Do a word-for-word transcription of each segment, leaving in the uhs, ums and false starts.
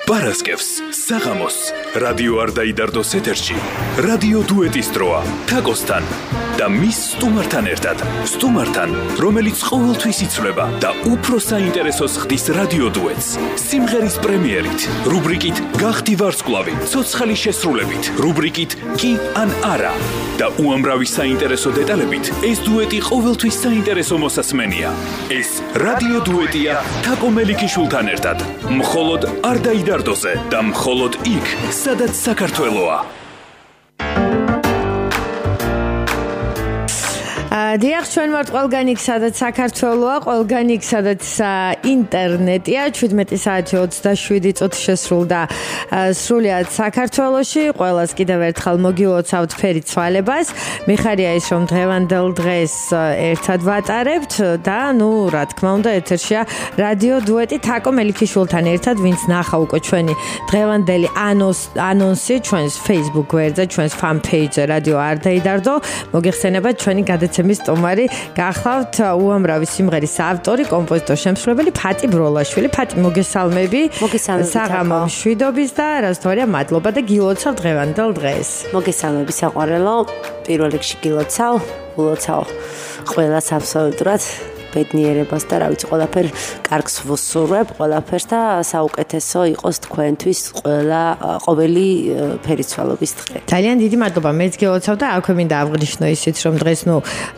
პარასკევს, საღამოს, რადიო არ დაიდარდოს ეთერში, რადიო დუეტის დროა, თაკოსთან და მის სტუმართან ერთად. სტუმართან, რომელიც ყოველთვის იცვლება და უფრო საინტერესოს ხდის რადიო დუეტს. სიმღერის პრემიერით, რუბრიკით გახდი ვარსკვლავი, ცოცხალი შესრულებით, რუბრიკით კი ან არა და უამრავი საინტერესო დეტალებით, ეს დუეტი ყოველთვის საინტერესო მოსასმენია. ეს რადიო დუეტია თაკო მელიქიშვილთან ერთად. მხოლოდ არ დაიდარდოზე და მხოლოდ იქ, სადაც საქართველოა. დიახ, ჩვენ ვართ ყველგან იქ, სადაც საქართველოა, ყველგან იქ, სადაც ინტერნეტია. შვიდმეტი საათი ოცდაშვიდი წუთი შესრულდა სრულიად საქართველოში. ყველას კიდევ ერთხელ მოგილოცავთ ფერი ცვალებას. მიხარია ის, რომ დღევანდელ დღეს ერთად ვატარებთ და ნუ რა თქმა უნდა ეთერშია რადიო დუეტი თაკო მელიქიშვილთან ერთად, ვინც ნახა უკვე ჩვენი დღევანდელი ანონსი ჩვენს Facebook გვერდზე, ჩვენს fan page-ზე რადიო არ დაიდარდო. მოგეხსენებათ ჩვენი გადაცემის სტუმარი გახლავთ უამრავი სიმღერის ავტორი, კომპოზიტორი, შემსრულებელი ფატი ბროლაშვილი. ფატი, მოგესალმები. საღამო მშვიდობის და რასთვარია მადლობა და გილოცავ დღევანდელ დღეს. მოგესალმები საყვარელო. პირველ რიგში გილოცავ, ულოცავ ყველას აბსოლუტურად ბედნიერებას და რა ვიცი, ყველაფერ კარგს ვუსურვებ, ყველაფერს და საუკეთესო იყოს თქვენთვის ყველა ყოველი ფერიცვალობის დღე. ძალიან დიდი მადლობა. მეც გილოცავ და აქვე მინდა აღვნიშნო ისიც, რომ დღეს ნუ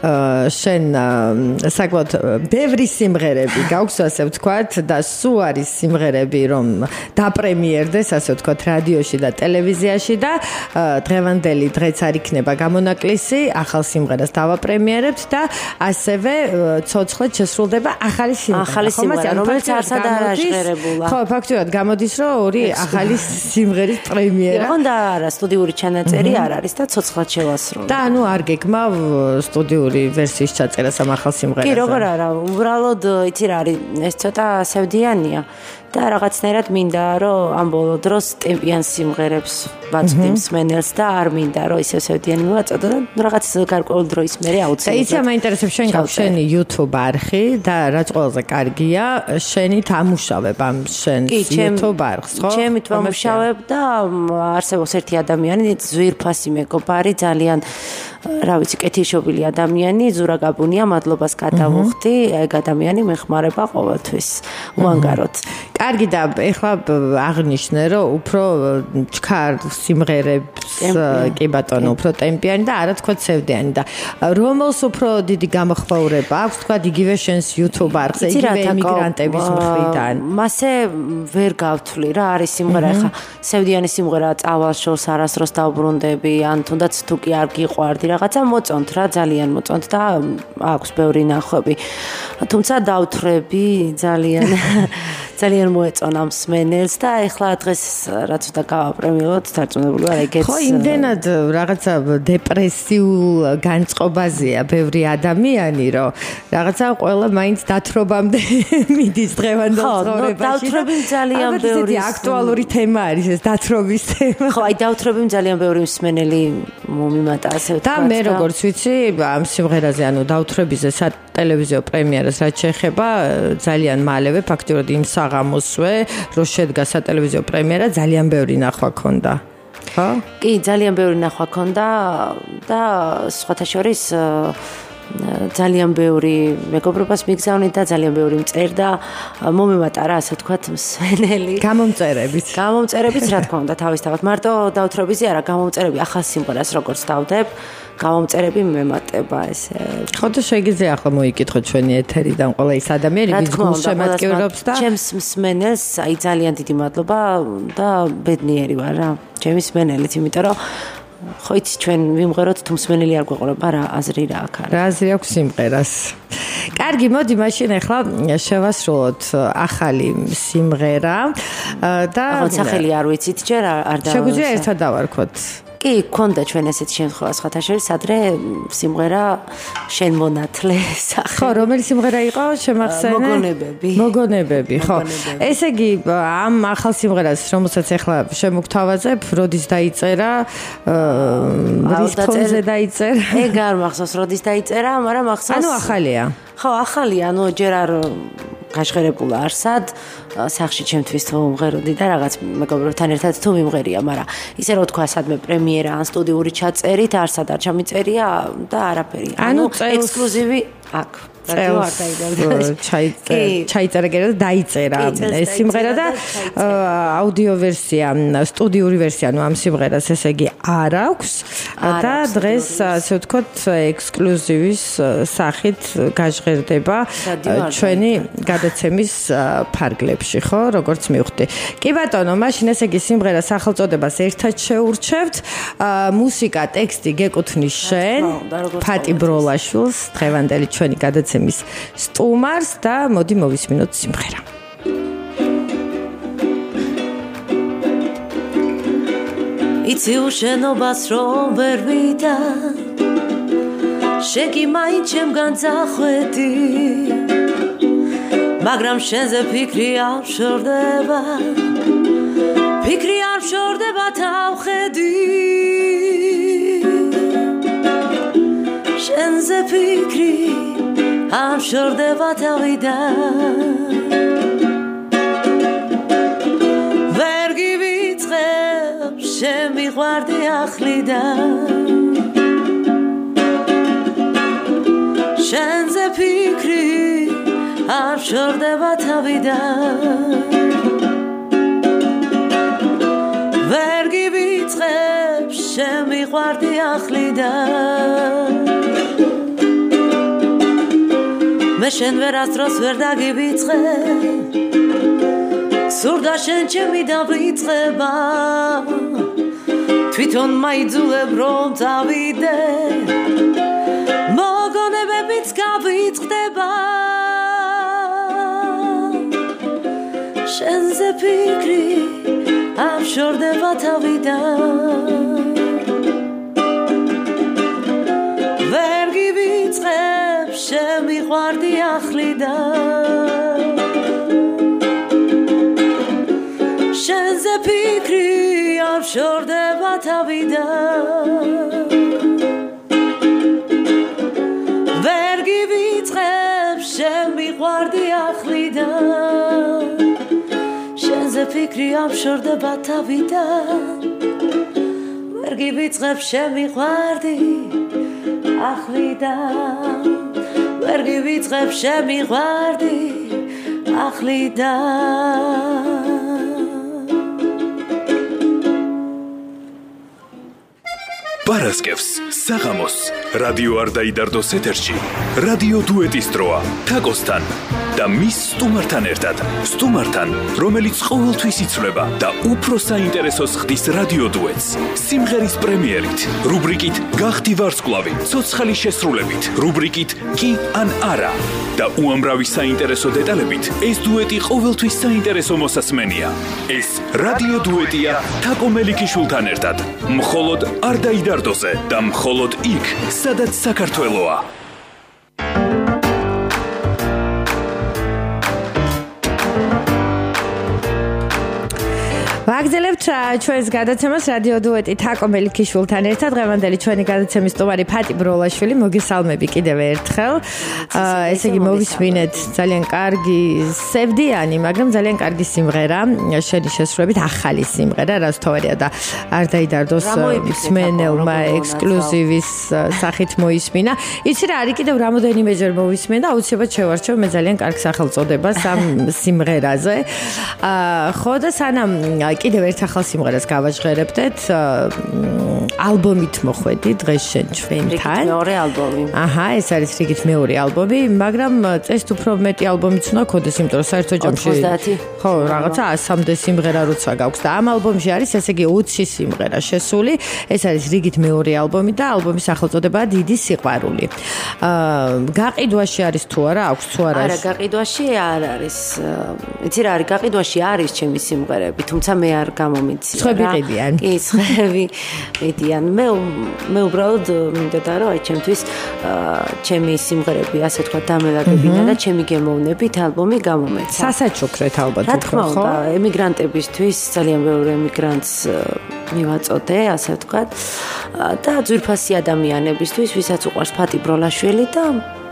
შენ საკმაოდ ბევრი სიმღერები გაქვს, ასე ვთქვათ, და სულ არის სიმღერები, რომ დაპრემიერდეს, ასე ვთქვათ, რადიოში და ტელევიზიაში და დღევანდელი დღეც არ იქნება გამონაკლისი, ახალ სიმღერას დავაპრემიერებთ და ასევე ცოცხლად შესრულდება ახალი სიმღერა. ახალი სიმღერა, რომელიც არსად არ აღჟღერებულა. ხო, ფაქტობრივად გამოდის, რომ ორი ახალი სიმღერის პრემიერა. იყო და არა, სტუდიური ჩანაწერი არ არის და ცოცხლად შევასრულე. და ანუ არ გეგმავ სტუდიური ვერსიის ჩაწერას ამ ახალ სიმღერაზე. კი, როგორ არა, უბრალოდ იცი რა არის, ეს ცოტა სევდიანია. და რაღაცნაირად მინდა, რომ ამ ბოლო დროს ტემპიან სიმღერებს ვაწვდი მსმენელს და არ მინდა, რომ ისევ სევდიანი მოვაწოდო და რაღაც გარკვეული დროის მერე აუცილებლად. და იცი, მაინტერესებს შენ გაქვს შენი YouTube არხი და რაც ყველაზე კარგია, შენით ამუშავებ ამ შენს YouTube არხს, ხო? ჩემით ვამუშავებ და არსებობს ერთი ადამიანი, ზვირფასი მეგობარი, ძალიან რა ვიცი, კეთილშობილი ადამიანი, ზურა გაბუნია, მადლობას გადავუხდი, ეგ ადამიანი მეხმარება ყოველთვის. უანგაროდ. კარგი და ეხლა აღნიშნე, რომ უფრო ჩქარ სიმღერებს კი ბატონო, უფრო ტემპიანი და არა თქვა სევდიანი და რომელს უფრო დიდი გამოხმაურება აქვს, თქვა იგივე შენს YouTube არხზე, იგივე ემიგრანტების მხრიდან. მასე ვერ გავთვლი რა არის სიმღერა, ეხლა სევდიანი სიმღერა წავალ შორს არასდროს დავბრუნდები, ან თუნდაც თუ კი არ გიყვარდი რაღაცა მოწონთ რა, ძალიან მოწონთ და აქვს ბევრი ნახვები. თუმცა დავთვრები ძალიან ძალიან მოეწონა მსმენელს და ეხლა დღეს რაც უნდა გავაპრემიეროთ, დარწმუნებული ვარ ეგეც. ხო, იმდენად რაღაცა დეპრესიულ განწყობაზეა ბევრი ადამიანი, რომ რაღაცა ყველა მაინც დათრობამდე მიდის დღევანდელ ცხოვრებაში. ხო, დავთვრები ძალიან ბევრი აქტუალური თემა არის ეს დათრობის თემა. ხო, აი დავთვრები ძალიან ბევრი მსმენელი მომიმატა, ასე ვთქვათ. და მე როგორც ვიცი, ამ სიმღერაზე, ანუ დავთვრებიზე სატელევიზიო პრემიერას რაც შეეხება, ძალიან მალევე ფაქტობრივად იმ საღამოსვე, რომ შედგა სატელევიზიო პრემიერა, ძალიან ბევრი ნახვა ქონდა. ხო? კი, ძალიან ბევრი ნახვა ქონდა და სხვათა შორის ძალიან ბევრი მეგობრობას მიგზავნით და ძალიან ბევრი მწერდა, მომემატა რა, ასე ვთქვათ, მსმენელი. გამომწერებით. გამომწერებით, რა თქმა უნდა, თავისთავად. მარტო დავთვრებიზე არა, გამომწერები ახალ სიმღერას როგორც დავდებ, გამომწერები მემატება ესე. ხო და შეგიძლია ახლა მოიკითხოთ ჩვენი ეთერიდან ყველა ის ადამიანი, ვინც გულშემატკივრობს და ჩემს მსმენელს, აი ძალიან დიდი მადლობა და ბედნიერი ვარ რა. ჩემი მსმენელიც, იმიტომ რომ ხო იცი ჩვენ ვიმღეროთ თუ მსმენელი არ გვეყურება რა აზრი რა აქ არის. რა აზრი აქვს სიმღერას. კარგი, მოდი მაშინ ახლა შევასრულოთ ახალი სიმღერა და ახლა სახელი არ ვიცით ჯერ არ და შეგვიძლია ერთად დავარქოთ. კი, გქონდა ჩვენ ესეთ შემთხვევა სხვათა შორის, ადრე სიმღერა შენ მონათლე სახელი. ხო, რომელი სიმღერა იყო შემახსენე? მოგონებები. მოგონებები, ხო. ესე იგი, ამ ახალ სიმღერას, რომელსაც ახლა შემოგთავაზებ, როდის დაიწერა, რის ფონზე დაიწერა? ეგ არ მახსოვს, როდის დაიწერა, მაგრამ მახსოვს. ანუ ახალია. ხო, ახალი, ანუ ჯერ არ გაჟღერებულა არსად, სახში ჩემთვის თუ მომღეროდი და რაღაც მეგობრებთან ერთად თუ მიმღერია, მაგრამ ისე რომ თქვა სადმე პრემიერა ან სტუდიური ჩაწერით არსად არ ჩამიწერია და არაფერი. ანუ ექსკლუზივი აქ. რადიო არტაიდარდო ჩაიწერა და დაიწერა ეს სიმღერა და აუდიო ვერსია, სტუდიური ვერსია, ანუ ამ სიმღერას ესე იგი არ აქვს და დღეს ასე ვთქვათ ექსკლუზივის სახით გაჟღერდება ჩვენი გადაცემის ფარგლებში, ხო, როგორც მივხვდი. კი ბატონო, მაშინ ესე იგი სიმღერას სახელწოდებას ერთად შეურჩევთ. მუსიკა, ტექსტი გეკუთვნის შენ, ფატი ბროლაშვილს, დღევანდელი ჩვენი გადაცემის სტუმარს და მოდი მოვისმინოთ სიმღერა. იცი უშენობას რომ ვერ ვიდა შეგი მაინც ჩემგან წახვედი მაგრამ შენზე ფიქრი არ შორდება ფიქრი არ შორდება თავხედი შენზე ფიქრი არ შორდება თავიდან ვერ გივიწყებ შემიყვარდი ახლიდან შენზე ფიქრი არ შორდება თავიდან ვერ გივიწყებ შემიყვარდი ახლიდან მე შენ ვერასდროს ვერ დაგივიწყე სურდა შენ ჩემი დავრიწყება თვითონ მაიძულებ რომ წავიდე მოგონებებიც გავიწყდება შენზე ფიქრი არ შორდება თავიდან ვერ გივიწყებ შემიყვარდი ახლიდან შენზე ფიქრი არ შორდება თავიდან ვერ გივიწყებ შემიყვარდი ახლიდან შენზე ფიქრი არ შორდება თავიდან ვერ გივიწყებ შემიყვარდი ახლიდან ვერ გივიწყებ შემიყვარდი ახლიდან პარასკევს საღამოს რადიო არდაიდარდოს ეთერში რადიო დუეტის დროა თაკოსთან და მის სტუმართან ერთად სტუმართან რომელიც ყოველთვის იცვლება და უფრო საინტერესოს ხდის რადიო დუეტს სიმღერის პრემიერით რუბრიკით გახდი ვარსკვლავი ცოცხალი შესრულებით რუბრიკით კი ან არა და უამრავი საინტერესო დეტალებით ეს დუეტი ყოველთვის საინტერესო მოსასმენია ეს რადიო დუეტია თაკო მელიქიშვილთან ერთად მხოლოდ არდაიდარდოზე და მხოლოდ იქ სადაც საქართველოა ვაგრძელებთ ჩვენს გადაცემას რადიო დუეტი თაკო მელიქიშვილთან ერთად დღევანდელი ჩვენი გადაცემის სტუმარი ფატი ბროლაშვილი მოგესალმები კიდევ ერთხელ ესე იგი მოვისმინეთ ძალიან კარგი სევდიანი მაგრამ ძალიან კარგი სიმღერა შენი შესრულებით ახალი სიმღერა რაც თორია და არდაიდარდოს მსმენელმა ექსკლუზივის სახით მოისმინა იცი რა არის კიდევ რამოდენიმეჯერ მოვისმენ და აუცილებლად შევარჩევ მე ძალიან კარგ სახელწოდებას ამ სიმღერაზე ხო და სანამ კიდევ ერთ ახალ სიმღერას გავაჟღერებდეთ ალბომით მოხვედი დღეს შენ ჩვენთან მეორე ალბომი აჰა ეს არის რიგით მეორე ალბომი მაგრამ წესით უფრო მეტი ალბომიც უნდა ქონდეს იმიტომ რომ საერთო ჯამში ხო რაღაცა ასამდე სიმღერა როცა გაქვს და ამ ალბომში არის ესე იგი ოცი სიმღერა შესული ეს არის რიგით მეორე ალბომი და ალბომის სახელწოდებაა დიდი სიყვარული გაყიდვაში არის თუ არა აქვს თუ არა არა გაყიდვაში არ არის იცი რა არის გაყიდვაში არის ჩემი სიმღერები თუმცა მე არ გამომიცია ცხები ყიდიან კი ცხები ყიდიან მე მე უბრალოდ მინდოდა რომ აი ჩემთვის ჩემი სიმღერები ასე თქვა დამელაგებინა და ჩემი გემოვნებით ალბომი გამომეცა სასაჩუქრეთ ალბათ რა თქმა უნდა ემიგრანტებისთვის ძალიან ბევრი ემიგრანტს მივაწოდე ასე ვთქვა და ძვირფასი ადამიანებისთვის ვისაც უყვარს ფატი ბროლაშვილი და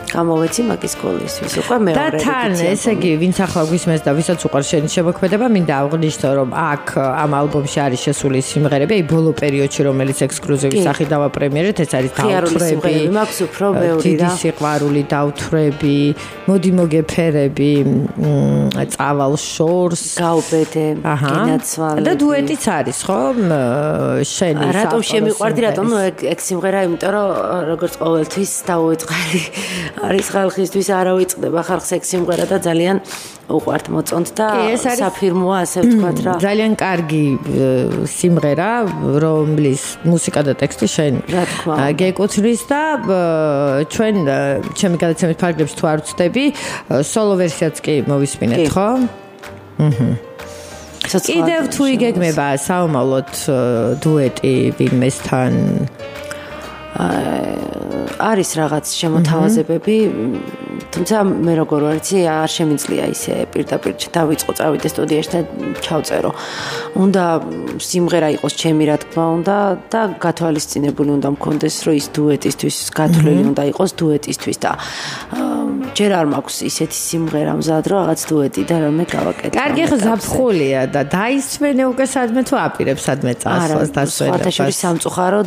გამოვეცი მაგის სკოლისთვის. უკვე მეორე და თან ესე იგი ვინც ახლა გვისმენს და ვისაც უყვარს შენი შემოქმედება, მინდა აღვნიშნო რომ აქ ამ ალბომში არის შესული სიმღერები, აი ბოლო პერიოდში რომელიც ექსკლუზივის სახით დავაპრემიერეთ, ეს არის დავთვრები, მაქვს უფრო ბევრი რა. დიდი სიყვარული, დავთვრები, მოდი მოგეფერები, წავალ შორს, გავბედე, გენაცვალები. და დუეტიც არის, ხო? შენი რატომ შემიყვარდი, რატომ ეგ სიმღერა, იმიტომ რომ როგორც ყოველთვის დაუვიწყარი არის ხალხისთვის, არა ვიწყდება ხალხს ეგ სიმღერა და ძალიან უყვართ მოწონთ და საფირმოა ასე ვთქვათ რა. ძალიან კარგი სიმღერა, რომლის მუსიკა და ტექსტი შენ გეკუთვნის და ჩვენ ჩემი გადაცემის ფარგლებში თუ არ ვწდები, სოლო ვერსიაც კი მოვისმინეთ, ხო? აჰა. კიდევ თუ იგეგმება საომალოდ დუეტი ვინმესთან არის რაღაც შემოთავაზებები, თუმცა მე როგორ ვარცი, არ შემიძლია ისე პირდაპირ დავიწყო, წავიდე სტუდიაში და ჩავწერო. უნდა სიმღერა იყოს ჩემი, რა თქმა უნდა, და გათვალისწინებული უნდა მქონდეს, რომ ის დუეტისთვის გათვლილი უნდა იყოს დუეტისთვის და ჯერ არ მაქვს ისეთი სიმღერა მზად, რომ რაღაც დუეტი და რამე გავაკეთე. კარგი, ხო ზაფხულია და დაისმენე უკვე სადმე თუ აპირებ სადმე წასვლას დასვენებას. სხვა შორის სამწუხაროდ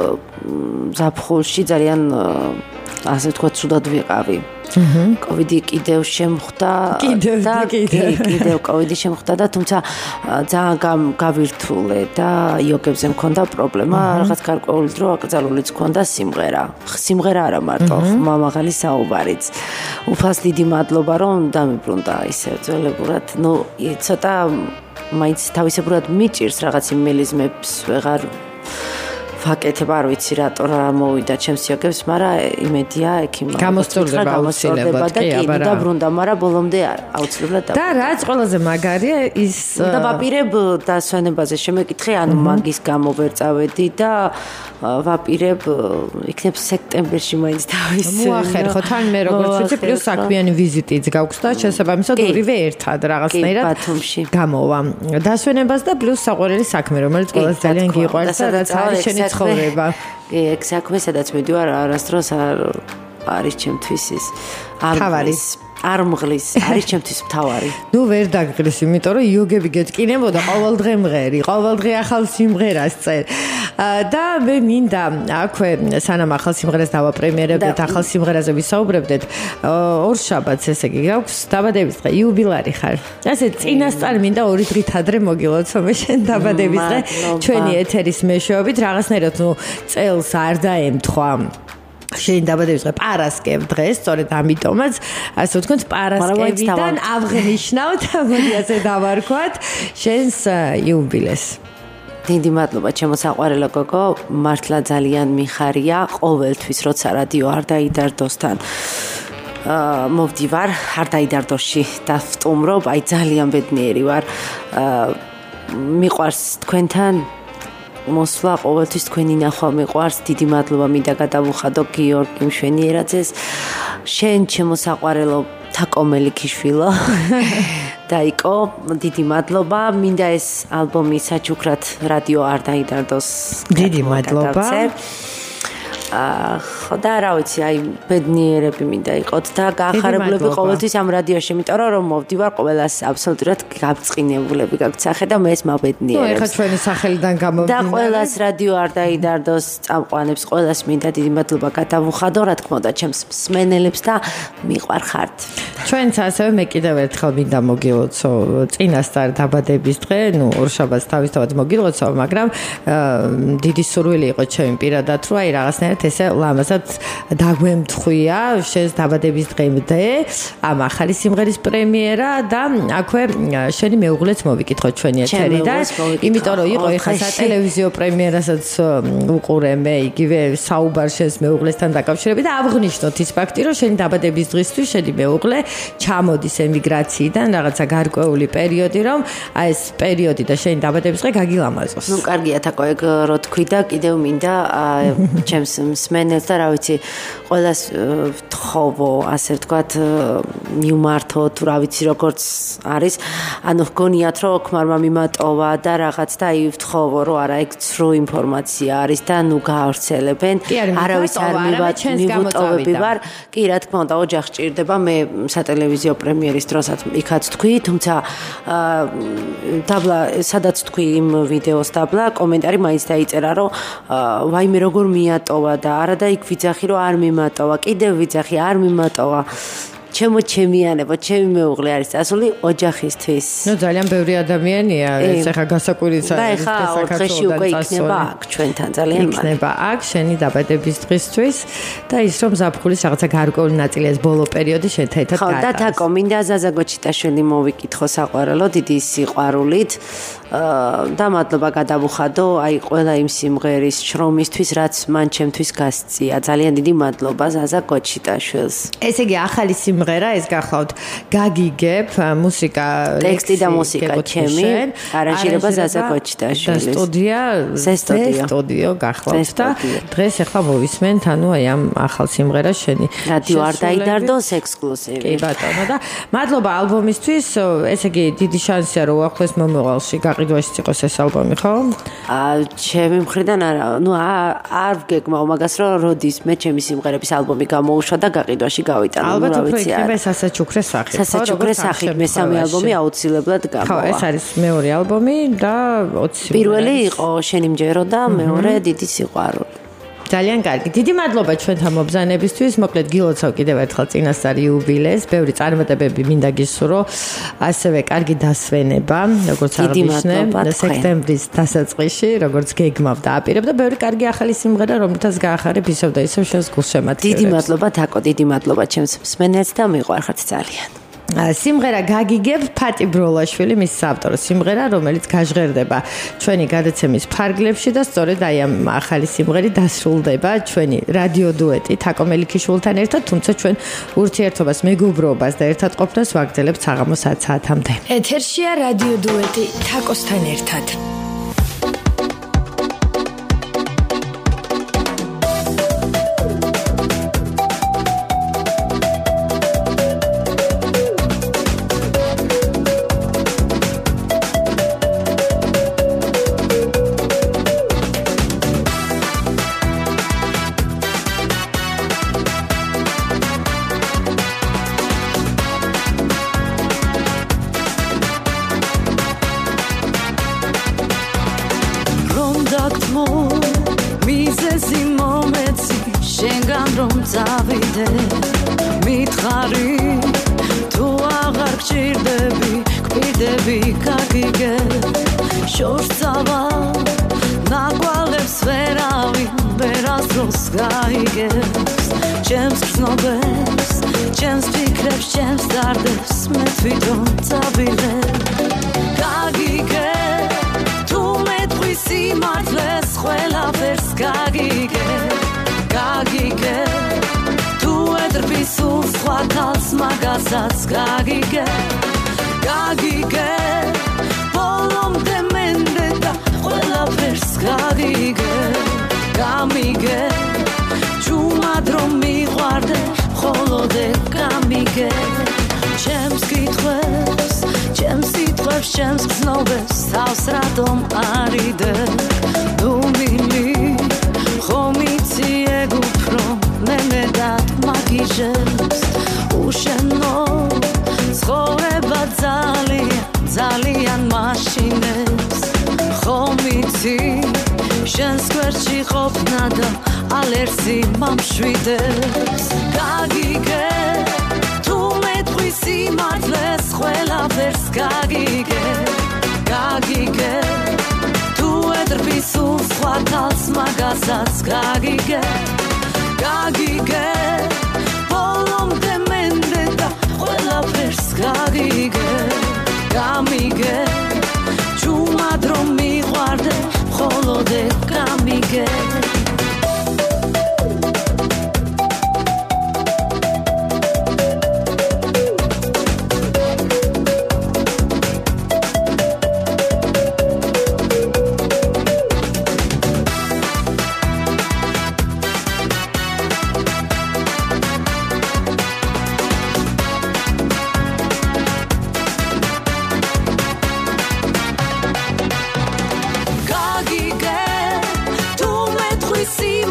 ზაფხულში ძალიან ასე ვთქვათ, ცუდად ვიყავი. კოვიდი კიდევ შემხვდა და კიდევ კოვიდი შემხვდა და თუმცა ძალიან გავირთულე და იოგებზე მქონდა პრობლემა, რაღაც გარკვეული დრო აკრძალულიც მქონდა სიმღერა. სიმღერა არა მარტო, მამაღალი საუბარიც. უფალს დიდი მადლობა რომ დამიბრუნდა ისე ძველებურად. ნუ ცოტა მაინც თავისებურად მიჭირს რაღაც იმელიზმებს ვეღარ ვაკეთებ, არ ვიცი რატო რა მოვიდა ჩემს იოგებს, მაგრამ იმედია ექიმმა გამოსწორდება აუცილებლად და კი დაბრუნდა, მაგრამ ბოლომდე აუცილებლად და რაც ყველაზე მაგარია ის და ვაპირებ დასვენებაზე შემეკითხე, ანუ მაგის გამო ვერ წავედი და ვაპირებ იქნებ სექტემბერში მაინც დავისვენო. მოახერ ხო თან მე როგორც ვიცი, პლუს საქმიანი ვიზიტიც გაქვს და შესაბამისად ორივე ერთად რაღაცნაირად გამოვა. დასვენებას და პლუს საყვარელი საქმე, რომელიც ყველას ძალიან გიყვარს და რაც არის შენი ცხოვრება. კი, ეგ საქმე, სადაც მიდივარ, არასდროს არ არის ჩემთვის ის არის არ მღლის, არის ჩემთვის მთავარი. ნუ ვერ დაგღრის, იმიტომ რომ იოგები გეტკინებოდა ყოველდღე მღერი, ყოველდღე ახალ სიმღერას წერ. და მე მინდა აქვე სანამ ახალ სიმღერას დავაპრემიერებდეთ, ახალ სიმღერაზე ვისაუბრებდეთ, ორშაბათს ესე იგი გაქვს დაბადების დღე, იუბილარი ხარ. ასე წინასწარ მინდა ორი დღით ადრე მოგილოცო მე შენ დაბადების დღე, ჩვენი ეთერის მეშვეობით, რაღაცნაირად ნუ წელს არ დაემთხვა. შენ დაბადების დღე პარასკევ დღეს, სწორედ ამიტომაც, ასე ვთქვათ, პარასკევიდან აღნიშნავთ, მოდი ასე დავარქვათ, შენს იუბილეს. დიდი მადლობა ჩემო საყვარელო გოგო, მართლა ძალიან მიხარია ყოველთვის, როცა რადიო არ დაიდარდოსთან აა მოვდივარ, არ დაიდარდოში და ვტუმრობ, აი ძალიან ბედნიერი ვარ. აა მიყვარს თქვენთან მოსვლა, ყოველთვის თქვენი ნახვა მიყვარს. დიდი მადლობა მინდა გადავუხადო გიორგი მშვენიერაძეს. შენ ჩემო საყვარელო თაკომელი ქიშვილო. დაიკო, დიდი მადლობა. მინდა ეს ალბომი საჩუქრად რადიო არ დაიდარდოს. დიდი მადლობა. აა ხო და რა ვიცი, აი ბედნიერები მინდა იყოთ და გაახარებლები ყოველთვის ამ რადიოში, იმიტომ რომ მოვდივარ ყოველას აბსოლუტურად გაბწყინებულები გაქვთ სახე და მე ეს მაბედნიერებს. ნუ ეხლა ჩვენი სახელიდან გამოვდინარე. და ყოველას რადიო არ დაიდარდოს, წამყვანებს ყოველას მინდა დიდი მადლობა გადავუხადო, რა თქმა უნდა, ჩემს მსმენელებს და მიყვარხართ. ჩვენც ასევე მე კიდევ ერთხელ მინდა მოგილოცო წინასწარ დაბადების დღე, ნუ ორშაბათს თავისთავად მოგილოცო, მაგრამ დიდი სურვილი იყო ჩემი პირადად, რომ აი რაღაცნაირად ესე ლამაზად დაგვემთხვია შენს დაბადების დღემდე ამ ახალი სიმღერის პრემიერა და აქვე შენი მეუღლეც მოვიკითხო ჩვენი ეთერიდან, იმიტომ რომ იყო ეხლა სატელევიზიო პრემიერასაც უყურე მე იგივე საუბარ შენს მეუღლესთან დაკავშირებით და აღნიშნოთ ის ფაქტი, რომ შენი დაბადების დღისთვის შენი მეუღლე ჩამოდის ემიგრაციიდან, რაღაცა გარკვეული პერიოდი, რომ აი ეს პერიოდი და შენი დაბადების დღე გაგილამაზოს. ნუ კარგია თაკო ეგ რო თქვი და კიდევ მინდა ჩემს მსმენელს და რა ვიცი, ყველას ვთხოვო, ასე ვთქვათ, მივმართო თუ რა ვიცი როგორც არის. ანუ გონიათ რომ ქმარმა მიმატოვა და რაღაც და აი ვთხოვო რომ არა ეგ ცრუ ინფორმაცია არის და ნუ გაავრცელებენ. არავის არ მივუტოვები ვარ. კი, რა თქმა უნდა, ოჯახს ჭირდება. მე სატელევიზიო პრემიერის დროსაც იქაც თქვი, თუმცა დაბლა სადაც თქვი იმ ვიდეოს დაბლა კომენტარი მაინც დაიწერა რომ ვაიმე როგორ მიატოვა და არა და იქ ვიძახი რომ არ მიმატოვა, კიდევ ვიძახი არ მიმატოვა. ჩემო ჩემიანებო, ჩემი მეუღლე არის წასული ოჯახისთვის. ნუ ძალიან ბევრი ადამიანია, ეს ახლა გასაკვირისა და ახლა დღეში უკვე იქნება აქ ჩვენთან ძალიან მალე. იქნება აქ შენი დაბადების დღისთვის და ის რომ ზაფხულის რაღაცა გარკვეული ნაწილი ეს ბოლო პერიოდი შენთან ერთად გაატაროს. ხო, და თაკო მინდა ზაზა გოჩიტაშვილი მოვიკითხო საყვარელო დიდი სიყვარულით. და მადლობა გადავუხადო აი ყველა იმ სიმღერის შრომისთვის რაც მან ჩემთვის გასწია. ძალიან დიდი მადლობა ზაზა გოჩიტაშვილს. ესე იგი ახალი სიმღერა ეს გახლავთ გაგიგებ მუსიკა ტექსტი და მუსიკა ჩემი არანჟირება ზაზა გოჩიტაშვილის და სტუდია სტუდიო გახლავთ და დღეს ახლა მოვისმენთ ანუ აი ამ ახალ სიმღერას შენი რადიო არ დაიდარდოს ექსკლუზივი. კი ბატონო და მადლობა ალბომისთვის ესე იგი დიდი შანსია რომ უახლოეს მომავალში გაყიდვაშიც იყოს ეს ალბომი ხო? აა ჩემი მხრიდან არა ნუ არ ვგეგმავ მაგას რომ როდის მე ჩემი სიმღერების ალბომი გამოუშვა და გაყიდვაში გავიტანო ალბათ უფრო იქნება სასაჩუქრე სახით. სასაჩუქრე სახით მესამე ალბომი აუცილებლად გამოვა. ხო, ეს არის მეორე ალბომი და ოცი პირველი იყო შენი მჯერო და მეორე დიდი სიყვარული. ძალიან კარგი. დიდი მადლობა ჩვენთან მობზანებისთვის. მოკლედ გილოცავ კიდევ ერთხელ წინასწარ იუბილეს. ბევრი წარმატებები მინდა გისურვო. ასევე კარგი დასვენება, როგორც აღნიშნე, სექტემბრის დასაწყისში, როგორც გეგმავ და აპირებ და ბევრი კარგი ახალი სიმღერა, რომლითაც გაახარებ ისევ და ისევ შენს გულშემატკივრებს. დიდი მადლობა თაკო, დიდი მადლობა ჩემს მსმენელს და მიყვარხართ ძალიან. სიმღერა გაგიგებ ფატი ბროლაშვილი მის საავტორო სიმღერა რომელიც გაჟღერდება ჩვენი გადაცემის ფარგლებში და სწორედ აი ამ ახალი სიმღერით დასრულდება ჩვენი რადიო დუეტი თაკო მელიქიშვილთან ერთად თუმცა ჩვენ ურთიერთობას მეგობრობას და ერთად ყოფნას ვაგრძელებთ საღამოს ათ საათამდე. ეთერშია რადიო დუეტი თაკოსთან ერთად.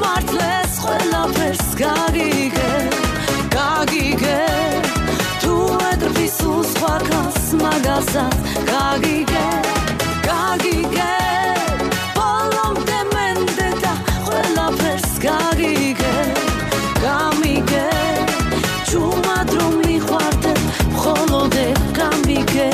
სიმართლეს ყველაფერს გაგიგე გაგიგე თუ ეტრფის სხვა ქალს მაგასაც გაგიგე გაგიგე ბოლომდე მენდე და ყველაფერს გაგიგე გამიგე ჩუმად რომ მიხვარდე მხოლოდ გამიგე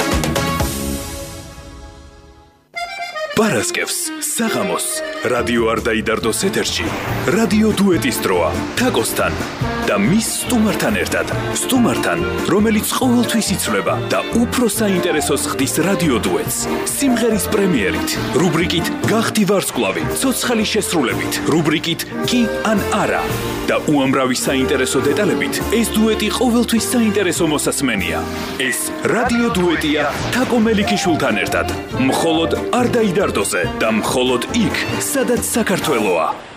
პარასკევს საღამოს რადიო არ დაიდარდოს ეთერში რადიო დუეტის დროა თაკოსთან და მის სტუმართან ერთად სტუმართან რომელიც ყოველთვის იცვლება და უფრო საინტერესოს ხდის რადიო დუეტს სიმღერის პრემიერით რუბრიკით გახდი ვარსკვლავი ცოცხალი შესრულებით რუბრიკით კი ან არა და უამრავი საინტერესო დეტალებით ეს დუეტი ყოველთვის საინტერესო მოსასმენია ეს რადიო დუეტია თაკო მელიქიშვილთან ერთად მხოლოდ არ დაიდარდოზე და მხოლოდ იქ სადაც საქართველოა